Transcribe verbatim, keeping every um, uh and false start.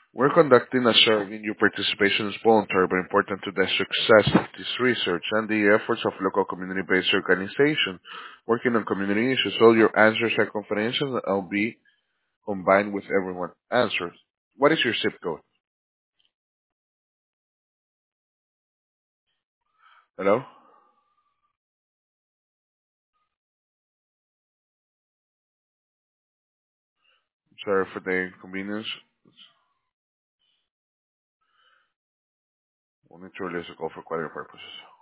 We're conducting a survey, and your participation is voluntary but important to the success of this research and the efforts of local community-based organizations working on community issues. All your answers are confidential and will be combined with everyone's answers. What is your zip code? Hello? Sorry for the inconvenience. We'll need to release a call for quality purposes.